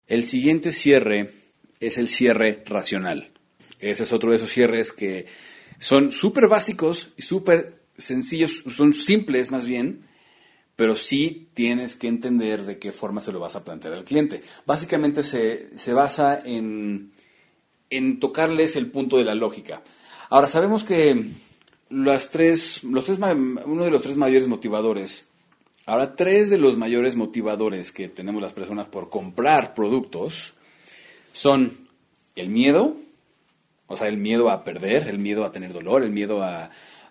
El siguiente cierre es el cierre racional. Ese es otro de esos cierres que son súper básicos y súper sencillos, son simples más bien, pero sí tienes que entender de qué forma se lo vas a plantear al cliente. Básicamente se basa en tocarles el punto de la lógica. Ahora, sabemos que uno de los tres mayores motivadores, ahora tres de los mayores motivadores que tenemos las personas por comprar productos son el miedo, o sea, el miedo a perder, el miedo a tener dolor, el miedo a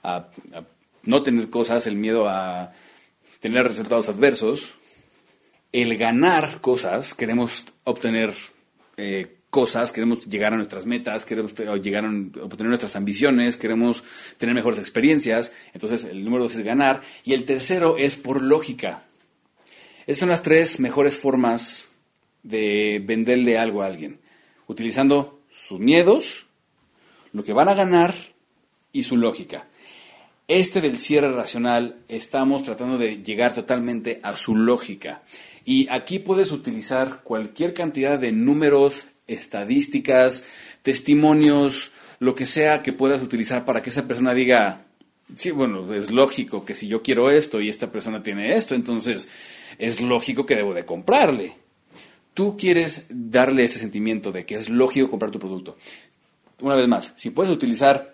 no tener cosas, el miedo a tener resultados adversos, el ganar cosas, queremos obtener cosas, queremos llegar a nuestras metas, queremos llegar a obtener nuestras ambiciones, queremos tener mejores experiencias. Entonces, el número 2 es ganar. Y el tercero es por lógica. Esas son las tres mejores formas de venderle algo a alguien. Utilizando sus miedos, lo que van a ganar y su lógica. Del cierre racional estamos tratando de llegar totalmente a su lógica. Y aquí puedes utilizar cualquier cantidad de números, estadísticas, testimonios, lo que sea que puedas utilizar para que esa persona diga, sí, bueno, es lógico que si yo quiero esto y esta persona tiene esto, entonces es lógico que debo de comprarle. Tú quieres darle ese sentimiento de que es lógico comprar tu producto. Una vez más, si puedes utilizar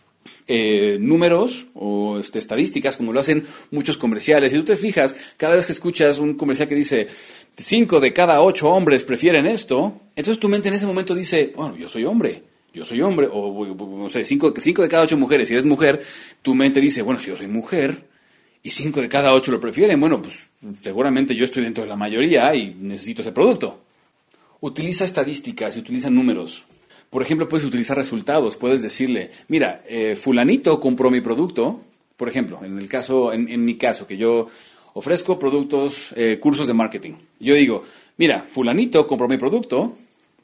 números o estadísticas, como lo hacen muchos comerciales. Si tú te fijas, cada vez que escuchas un comercial que dice 5 de cada 8 hombres prefieren esto, entonces tu mente en ese momento dice, bueno, yo soy hombre, o no sé, 5 de cada 8 mujeres. Si eres mujer, tu mente dice, bueno, si yo soy mujer y 5 de cada 8 lo prefieren, bueno, pues seguramente yo estoy dentro de la mayoría y necesito ese producto. Utiliza estadísticas y utiliza números. Por ejemplo, puedes utilizar resultados. Puedes decirle, mira, fulanito compró mi producto. Por ejemplo, en mi caso, que yo ofrezco productos, cursos de marketing. Yo digo, mira, fulanito compró mi producto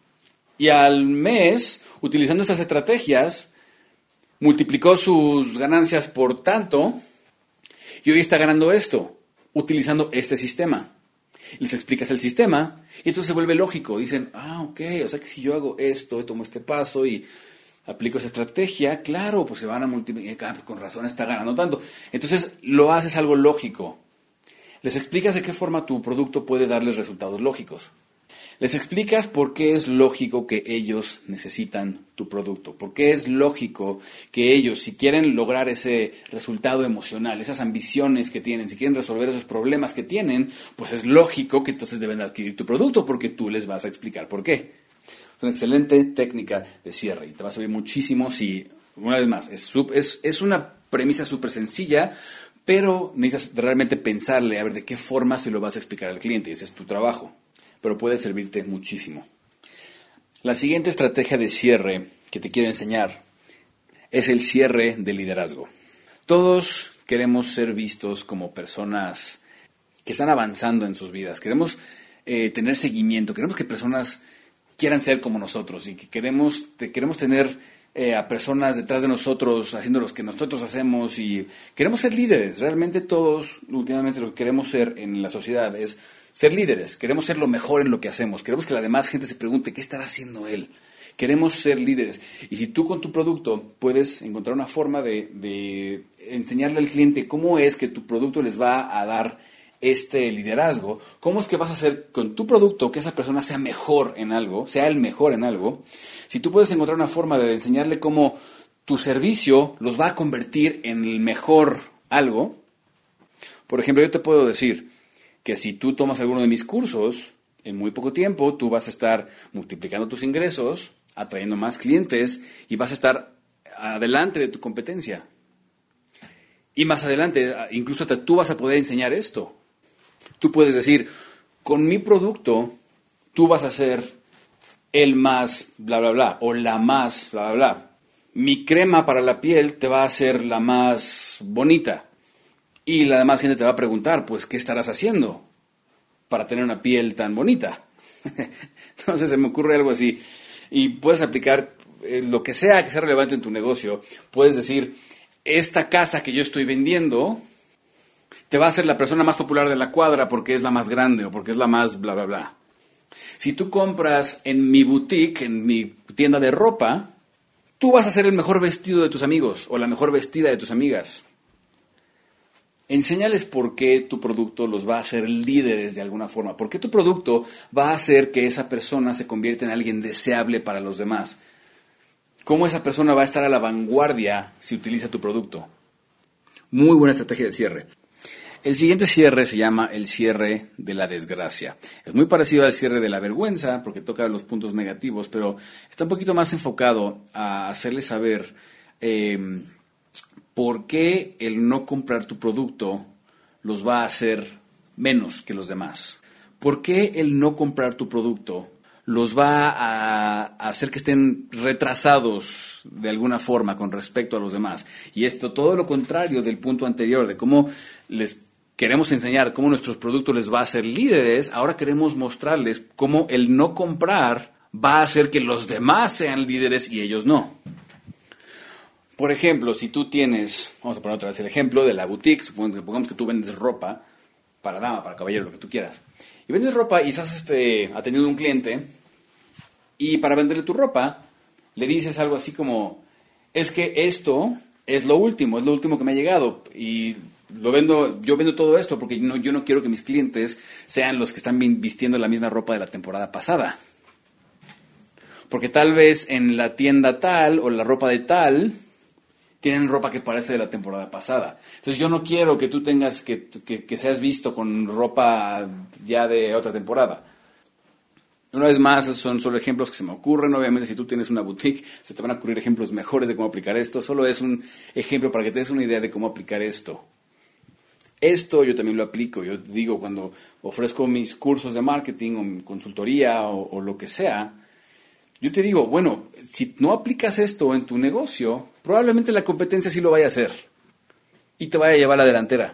y al mes, utilizando estas estrategias, multiplicó sus ganancias por tanto y hoy está ganando esto, utilizando este sistema. Les explicas el sistema y entonces se vuelve lógico. Dicen, ok, o sea que si yo hago esto, tomo este paso y aplico esa estrategia, claro, pues se van a multiplicar, pues con razón está ganando tanto. Entonces lo haces algo lógico. Les explicas de qué forma tu producto puede darles resultados lógicos. Les explicas por qué es lógico que ellos necesitan tu producto, por qué es lógico que ellos, si quieren lograr ese resultado emocional, esas ambiciones que tienen, si quieren resolver esos problemas que tienen, pues es lógico que entonces deben adquirir tu producto porque tú les vas a explicar por qué. Es una excelente técnica de cierre y te va a servir muchísimo si, una vez más, es una premisa súper sencilla, pero necesitas realmente pensarle a ver de qué forma se lo vas a explicar al cliente. Ese es tu trabajo, pero puede servirte muchísimo. La siguiente estrategia de cierre que te quiero enseñar es el cierre de liderazgo. Todos queremos ser vistos como personas que están avanzando en sus vidas. Queremos tener seguimiento, queremos que personas quieran ser como nosotros y que queremos tener a personas detrás de nosotros haciendo lo que nosotros hacemos y queremos ser líderes. Realmente todos, últimamente, lo que queremos ser en la sociedad es ser líderes. Queremos ser lo mejor en lo que hacemos. Queremos que la demás gente se pregunte ¿qué estará haciendo él? Queremos ser líderes. Y si tú con tu producto puedes encontrar una forma de enseñarle al cliente cómo es que tu producto les va a dar este liderazgo, cómo es que vas a hacer con tu producto que esa persona sea mejor en algo, sea el mejor en algo, si tú puedes encontrar una forma de enseñarle cómo tu servicio los va a convertir en el mejor algo. Por ejemplo, yo te puedo decir que si tú tomas alguno de mis cursos, en muy poco tiempo tú vas a estar multiplicando tus ingresos, atrayendo más clientes y vas a estar adelante de tu competencia. Y más adelante, incluso hasta tú vas a poder enseñar esto. Tú puedes decir, con mi producto, tú vas a ser el más bla, bla, bla, o la más bla, bla, bla. Mi crema para la piel te va a hacer la más bonita. Y la demás gente te va a preguntar, pues, ¿qué estarás haciendo para tener una piel tan bonita? Entonces se me ocurre algo así. Y puedes aplicar lo que sea relevante en tu negocio. Puedes decir, esta casa que yo estoy vendiendo te va a hacer la persona más popular de la cuadra porque es la más grande o porque es la más bla, bla, bla. Si tú compras en mi boutique, en mi tienda de ropa, tú vas a ser el mejor vestido de tus amigos o la mejor vestida de tus amigas. Enséñales por qué tu producto los va a hacer líderes de alguna forma. Por qué tu producto va a hacer que esa persona se convierta en alguien deseable para los demás. Cómo esa persona va a estar a la vanguardia si utiliza tu producto. Muy buena estrategia de cierre. El siguiente cierre se llama el cierre de la desgracia. Es muy parecido al cierre de la vergüenza porque toca los puntos negativos, pero está un poquito más enfocado a hacerles saber por qué el no comprar tu producto los va a hacer menos que los demás. ¿Por qué el no comprar tu producto los va a hacer que estén retrasados de alguna forma con respecto a los demás? Y esto todo lo contrario del punto anterior, de cómo les queremos enseñar cómo nuestros productos les va a hacer líderes. Ahora queremos mostrarles cómo el no comprar va a hacer que los demás sean líderes y ellos no. Por ejemplo, si tú tienes, vamos a poner otra vez el ejemplo de la boutique, supongamos que tú vendes ropa para dama, para caballero, lo que tú quieras. Y vendes ropa y estás atendiendo a un cliente y para venderle tu ropa le dices algo así como, es que esto es lo último que me ha llegado y yo vendo todo esto porque yo no quiero que mis clientes sean los que están vistiendo la misma ropa de la temporada pasada. Porque tal vez en la tienda tal o la ropa de tal tienen ropa que parece de la temporada pasada. Entonces yo no quiero que tú tengas que seas visto con ropa ya de otra temporada. Una vez más, esos son solo ejemplos que se me ocurren. Obviamente, si tú tienes una boutique, se te van a ocurrir ejemplos mejores de cómo aplicar esto. Solo es un ejemplo para que te des una idea de cómo aplicar esto. Esto yo también lo aplico. Yo digo, cuando ofrezco mis cursos de marketing o consultoría o lo que sea, yo te digo, bueno, si no aplicas esto en tu negocio, probablemente la competencia sí lo vaya a hacer y te vaya a llevar a la delantera.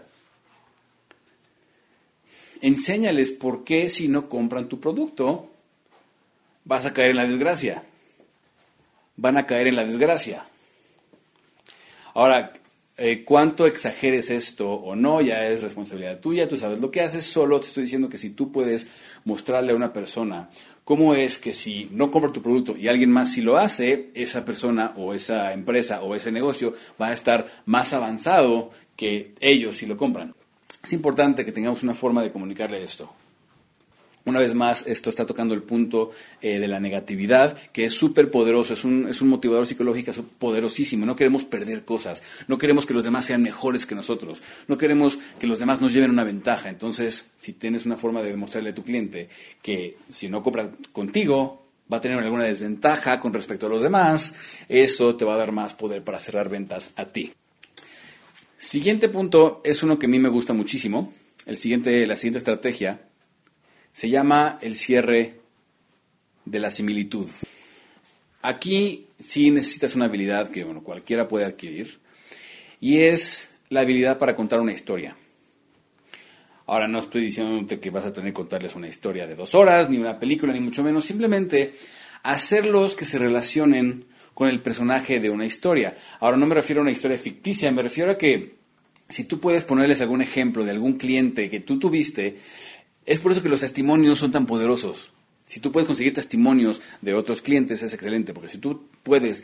Enséñales por qué si no compran tu producto vas a caer en la desgracia. Van a caer en la desgracia. Ahora, cuánto exageres esto o no, ya es responsabilidad tuya, tú sabes lo que haces, solo te estoy diciendo que si tú puedes mostrarle a una persona cómo es que si no compra tu producto y alguien más sí lo hace, esa persona o esa empresa o ese negocio va a estar más avanzado que ellos si lo compran. Es importante que tengamos una forma de comunicarle esto. Una vez más, esto está tocando el punto de la negatividad, que es súper poderoso, es un motivador psicológico poderosísimo. No queremos perder cosas, no queremos que los demás sean mejores que nosotros, no queremos que los demás nos lleven una ventaja. Entonces, si tienes una forma de demostrarle a tu cliente que si no compra contigo, va a tener alguna desventaja con respecto a los demás, eso te va a dar más poder para cerrar ventas a ti. Siguiente punto es uno que a mí me gusta muchísimo. La siguiente estrategia se llama el cierre de la similitud. Aquí sí necesitas una habilidad que cualquiera puede adquirir y es la habilidad para contar una historia. Ahora no estoy diciéndote que vas a tener que contarles una historia de 2 horas, ni una película, ni mucho menos. Simplemente hacerlos que se relacionen con el personaje de una historia. Ahora no me refiero a una historia ficticia, me refiero a que si tú puedes ponerles algún ejemplo de algún cliente que tú tuviste. Es por eso que los testimonios son tan poderosos. Si tú puedes conseguir testimonios de otros clientes es excelente, porque si tú puedes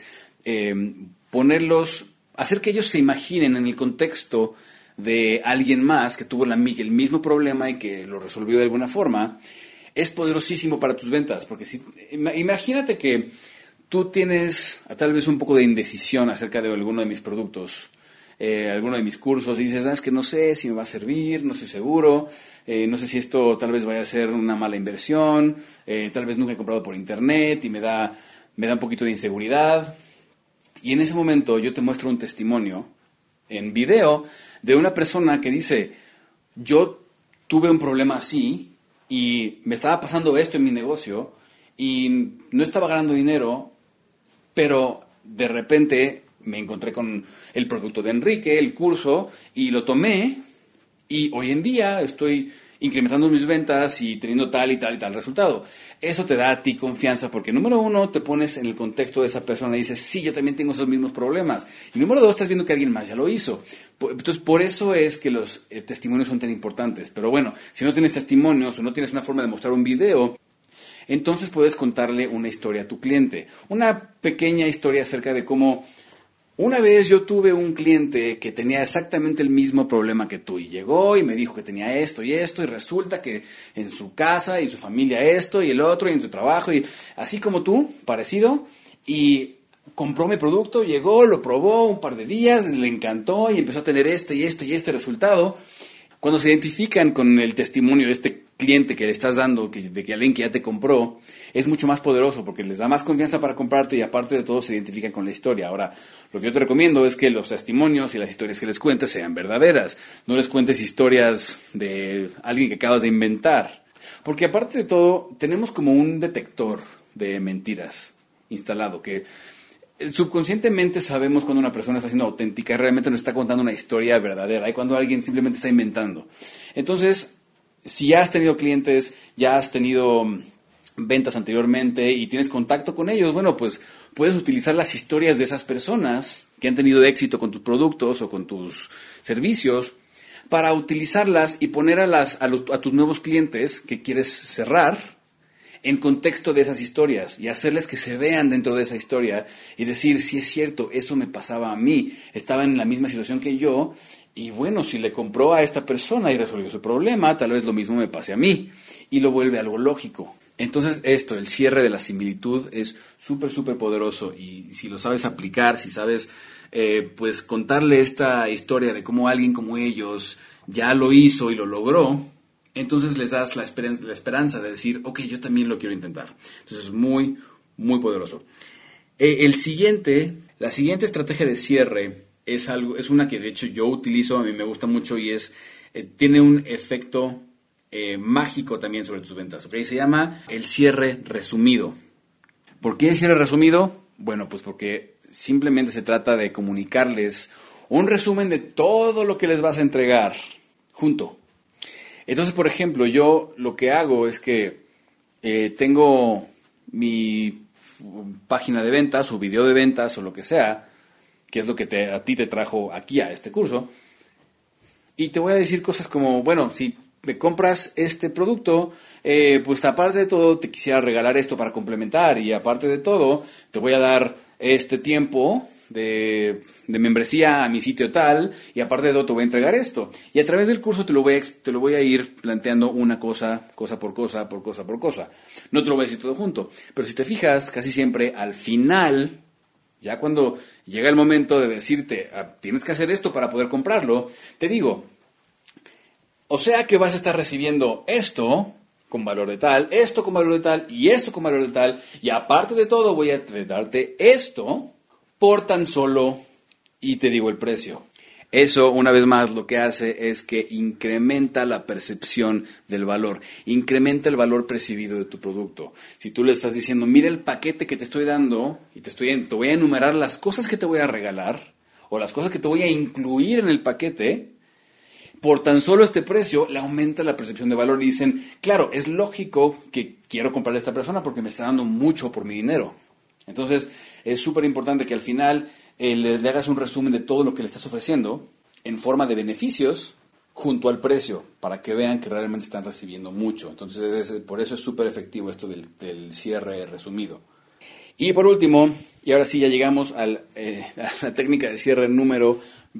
hacer que ellos se imaginen en el contexto de alguien más que tuvo el mismo problema y que lo resolvió de alguna forma, es poderosísimo para tus ventas. Porque imagínate que tú tienes tal vez un poco de indecisión acerca de alguno de mis productos, alguno de mis cursos, y dices, es que no sé si me va a servir, no estoy seguro, no sé si esto tal vez vaya a ser una mala inversión, tal vez nunca he comprado por internet y me da un poquito de inseguridad. Y en ese momento yo te muestro un testimonio en video de una persona que dice, yo tuve un problema así y me estaba pasando esto en mi negocio y no estaba ganando dinero, pero de repente me encontré con el producto de Enrique, el curso, y lo tomé, y hoy en día estoy incrementando mis ventas y teniendo tal y tal y tal resultado. Eso te da a ti confianza porque, número 1, te pones en el contexto de esa persona y dices, sí, yo también tengo esos mismos problemas. Y número 2, estás viendo que alguien más ya lo hizo. Entonces, por eso es que los testimonios son tan importantes. Pero bueno, si no tienes testimonios o no tienes una forma de mostrar un video, entonces puedes contarle una historia a tu cliente. Una pequeña historia acerca de cómo una vez yo tuve un cliente que tenía exactamente el mismo problema que tú y llegó y me dijo que tenía esto y resulta que en su casa y su familia esto y el otro y en su trabajo y así como tú, parecido, y compró mi producto, llegó, lo probó un par de días, le encantó y empezó a tener este resultado. Cuando se identifican con el testimonio de este cliente que le estás dando, de que alguien que ya te compró, es mucho más poderoso porque les da más confianza para comprarte y aparte de todo se identifican con la historia. Ahora, lo que yo te recomiendo es que los testimonios y las historias que les cuentes sean verdaderas. No les cuentes historias de alguien que acabas de inventar. Porque aparte de todo, tenemos como un detector de mentiras instalado que subconscientemente sabemos cuando una persona está siendo auténtica, realmente nos está contando una historia verdadera, y cuando alguien simplemente está inventando. Entonces, si ya has tenido clientes, ya has tenido ventas anteriormente y tienes contacto con ellos, bueno, pues puedes utilizar las historias de esas personas que han tenido éxito con tus productos o con tus servicios para utilizarlas y poner a tus nuevos clientes que quieres cerrar en contexto de esas historias y hacerles que se vean dentro de esa historia y decir, sí es cierto, eso me pasaba a mí, estaba en la misma situación que yo y bueno, si le compró a esta persona y resolvió su problema, tal vez lo mismo me pase a mí y lo vuelve algo lógico. Entonces el cierre de la similitud es súper, súper poderoso y si lo sabes aplicar, si sabes pues contarle esta historia de cómo alguien como ellos ya lo hizo y lo logró, entonces les das la esperanza de decir, ok, yo también lo quiero intentar. Entonces es muy, muy poderoso. La siguiente estrategia de cierre es una que de hecho yo utilizo, a mí me gusta mucho y tiene un efecto mágico también sobre tus ventas. ¿Okay? Se llama el cierre resumido. ¿Por qué el cierre resumido? Bueno, pues porque simplemente se trata de comunicarles un resumen de todo lo que les vas a entregar junto. Entonces, por ejemplo, yo lo que hago es que tengo mi página de ventas o video de ventas o lo que sea, que es lo que a ti te trajo aquí a este curso, y te voy a decir cosas como, bueno, si me compras este producto, pues aparte de todo te quisiera regalar esto para complementar y aparte de todo te voy a dar este tiempo de membresía a mi sitio tal y aparte de todo te voy a entregar esto. Y a través del curso te lo voy a ir planteando una cosa por cosa. No te lo voy a decir todo junto, pero si te fijas, casi siempre al final, ya cuando llega el momento de decirte, tienes que hacer esto para poder comprarlo, te digo, o sea que vas a estar recibiendo esto con valor de tal, esto con valor de tal y esto con valor de tal, y aparte de todo voy a darte esto por tan solo, y te digo el precio. Eso, una vez más, lo que hace es que incrementa la percepción del valor, incrementa el valor percibido de tu producto. Si tú le estás diciendo, mira el paquete que te estoy dando, y te voy a enumerar las cosas que te voy a regalar, o las cosas que te voy a incluir en el paquete, por tan solo este precio, le aumenta la percepción de valor y dicen, claro, es lógico que quiero comprarle a esta persona porque me está dando mucho por mi dinero. Entonces, es súper importante que al final le hagas un resumen de todo lo que le estás ofreciendo en forma de beneficios junto al precio, para que vean que realmente están recibiendo mucho. Entonces, por eso es súper efectivo esto del cierre resumido. Y por último, y ahora sí ya llegamos a la técnica de cierre número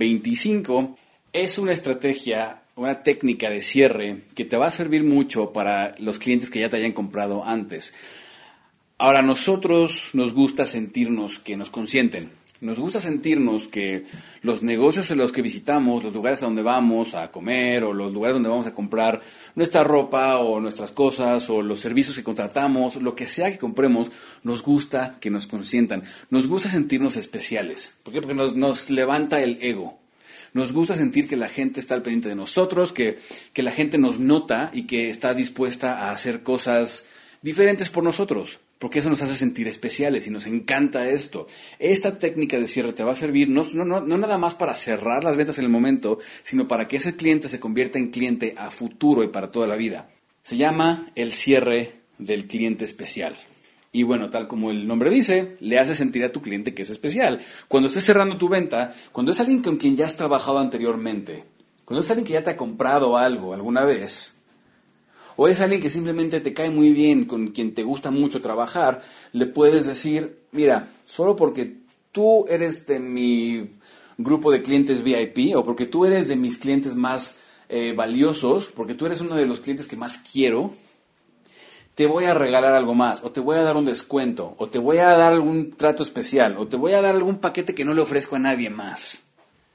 25, es una estrategia, una técnica de cierre que te va a servir mucho para los clientes que ya te hayan comprado antes. Ahora, a nosotros nos gusta sentirnos que nos consienten. Nos gusta sentirnos que los negocios en los que visitamos, los lugares a donde vamos a comer o los lugares donde vamos a comprar nuestra ropa o nuestras cosas o los servicios que contratamos, lo que sea que compremos, nos gusta que nos consientan. Nos gusta sentirnos especiales. ¿Por qué? Porque nos levanta el ego. Nos gusta sentir que la gente está al pendiente de nosotros, que la gente nos nota y que está dispuesta a hacer cosas diferentes por nosotros, porque eso nos hace sentir especiales y nos encanta esto. Esta técnica de cierre te va a servir no nada más para cerrar las ventas en el momento, sino para que ese cliente se convierta en cliente a futuro y para toda la vida. Se llama el cierre del cliente especial. Y bueno, tal como el nombre dice, le hace sentir a tu cliente que es especial. Cuando estés cerrando tu venta, cuando es alguien con quien ya has trabajado anteriormente, cuando es alguien que ya te ha comprado algo alguna vez, O es alguien que simplemente te cae muy bien, con quien te gusta mucho trabajar, le puedes decir, mira, solo porque tú eres de mi grupo de clientes VIP o porque tú eres de mis clientes más valiosos, porque tú eres uno de los clientes que más quiero, te voy a regalar algo más, o te voy a dar un descuento, o te voy a dar algún trato especial, o te voy a dar algún paquete que no le ofrezco a nadie más.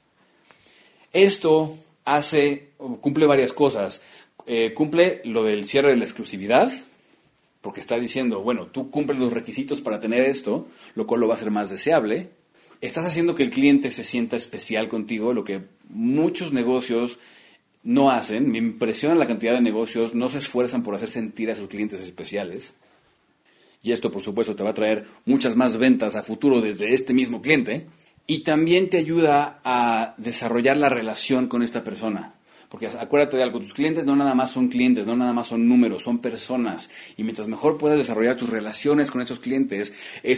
Esto cumple varias cosas. Cumple lo del cierre de la exclusividad, porque está diciendo, bueno, tú cumples los requisitos para tener esto, lo cual lo va a hacer más deseable. Estás haciendo que el cliente se sienta especial contigo, lo que muchos negocios no hacen. Me impresiona la cantidad de negocios, no se esfuerzan por hacer sentir a sus clientes especiales. Y esto, por supuesto, te va a traer muchas más ventas a futuro desde este mismo cliente. Y también te ayuda a desarrollar la relación con esta persona. Porque acuérdate de algo, tus clientes no nada más son clientes, no nada más son números, son personas. Y mientras mejor puedas desarrollar tus relaciones con esos clientes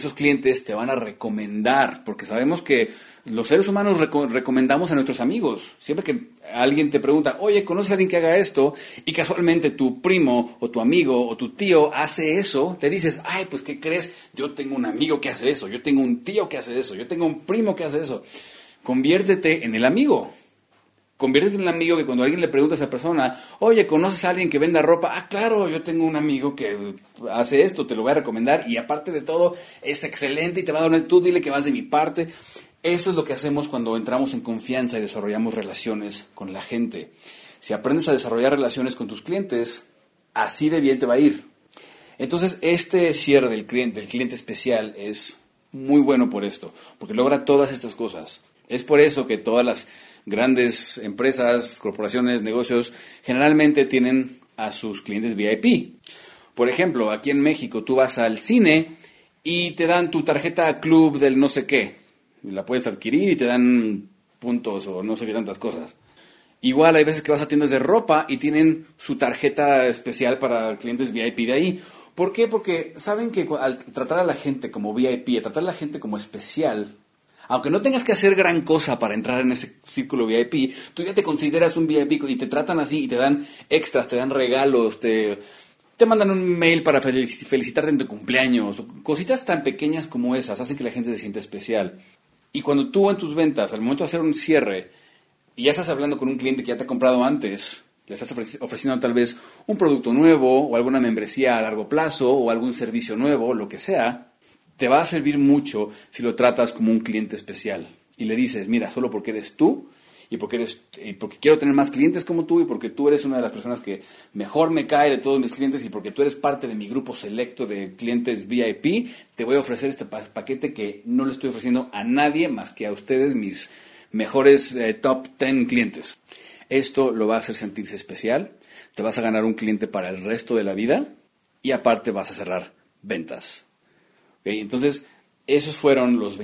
te van a recomendar. Porque sabemos que los seres humanos recomendamos a nuestros amigos. Siempre que alguien te pregunta, oye, ¿conoces a alguien que haga esto? Y casualmente tu primo o tu amigo o tu tío hace eso, le dices, ay, pues ¿qué crees? Yo tengo un amigo que hace eso, yo tengo un tío que hace eso, yo tengo un primo que hace eso. Conviértete en el amigo. Conviértete en el amigo que cuando alguien le pregunta a esa persona, oye, ¿conoces a alguien que venda ropa? Ah, claro, yo tengo un amigo que hace esto, te lo voy a recomendar y aparte de todo, es excelente y te va a dar, tú dile que vas de mi parte. Esto es lo que hacemos cuando entramos en confianza y desarrollamos relaciones con la gente. Si aprendes a desarrollar relaciones con tus clientes, así de bien te va a ir. Entonces, este cierre del cliente especial es muy bueno por esto, porque logra todas estas cosas. Es por eso que todas las grandes empresas, corporaciones, negocios, generalmente tienen a sus clientes VIP. Por ejemplo, aquí en México tú vas al cine y te dan tu tarjeta club del no sé qué. La puedes adquirir y te dan puntos o no sé qué tantas cosas. Igual hay veces que vas a tiendas de ropa y tienen su tarjeta especial para clientes VIP de ahí. ¿Por qué? Porque saben que al tratar a la gente como VIP, a tratar a la gente como especial, aunque no tengas que hacer gran cosa para entrar en ese círculo VIP, tú ya te consideras un VIP y te tratan así y te dan extras, te dan regalos, te mandan un mail para felicitarte en tu cumpleaños. Cositas tan pequeñas como esas hacen que la gente se sienta especial. Y cuando tú en tus ventas, al momento de hacer un cierre, y ya estás hablando con un cliente que ya te ha comprado antes, le estás ofreciendo tal vez un producto nuevo o alguna membresía a largo plazo o algún servicio nuevo, lo que sea, te va a servir mucho si lo tratas como un cliente especial. Y le dices, mira, solo porque eres tú y porque quiero tener más clientes como tú y porque tú eres una de las personas que mejor me cae de todos mis clientes y porque tú eres parte de mi grupo selecto de clientes VIP, te voy a ofrecer este paquete que no le estoy ofreciendo a nadie más que a ustedes, mis mejores top 10 clientes. Esto lo va a hacer sentirse especial, te vas a ganar un cliente para el resto de la vida y aparte vas a cerrar ventas. ¿Okay? Entonces, esos fueron los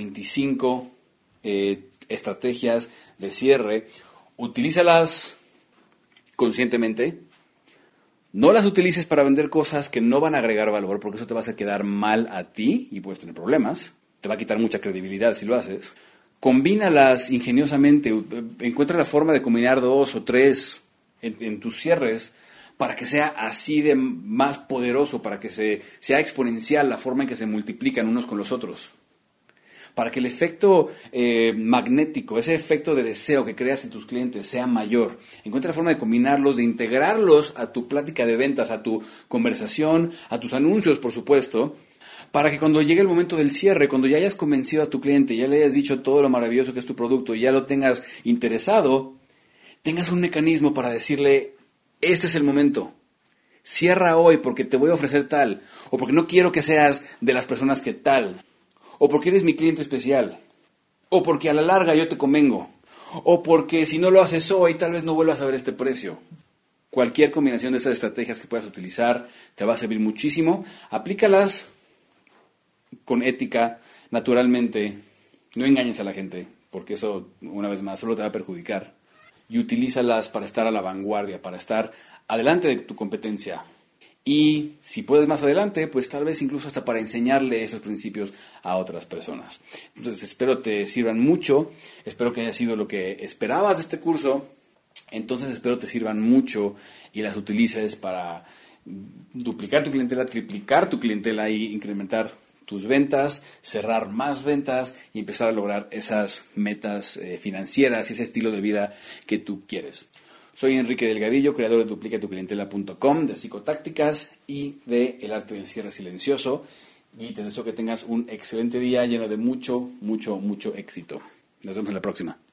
25 estrategias de cierre. Utilízalas conscientemente. No las utilices para vender cosas que no van a agregar valor, porque eso te va a hacer quedar mal a ti y puedes tener problemas. Te va a quitar mucha credibilidad si lo haces. Combínalas ingeniosamente. Encuentra la forma de combinar 2 o 3 en tus cierres para que sea así de más poderoso, para que sea exponencial la forma en que se multiplican unos con los otros. Para que el efecto magnético, ese efecto de deseo que creas en tus clientes sea mayor. Encuentra la forma de combinarlos, de integrarlos a tu plática de ventas, a tu conversación, a tus anuncios, por supuesto, para que cuando llegue el momento del cierre, cuando ya hayas convencido a tu cliente, ya le hayas dicho todo lo maravilloso que es tu producto y ya lo tengas interesado, tengas un mecanismo para decirle, este es el momento. Cierra hoy porque te voy a ofrecer tal, o porque no quiero que seas de las personas que tal, o porque eres mi cliente especial, o porque a la larga yo te convengo, o porque si no lo haces hoy tal vez no vuelvas a ver este precio. Cualquier combinación de estas estrategias que puedas utilizar te va a servir muchísimo. Aplícalas con ética, naturalmente. No engañes a la gente, porque eso, una vez más, solo te va a perjudicar. Y utilízalas para estar a la vanguardia, para estar adelante de tu competencia. Y si puedes más adelante, pues tal vez incluso hasta para enseñarle esos principios a otras personas. Entonces espero te sirvan mucho, espero que haya sido lo que esperabas de este curso. Entonces espero te sirvan mucho y las utilices para duplicar tu clientela, triplicar tu clientela y incrementar tus ventas, cerrar más ventas y empezar a lograr esas metas financieras y ese estilo de vida que tú quieres. Soy Enrique Delgadillo, creador de duplicatuclientela.com, de Psicotácticas y de El Arte del Cierre Silencioso. Y te deseo que tengas un excelente día lleno de mucho, mucho, mucho éxito. Nos vemos en la próxima.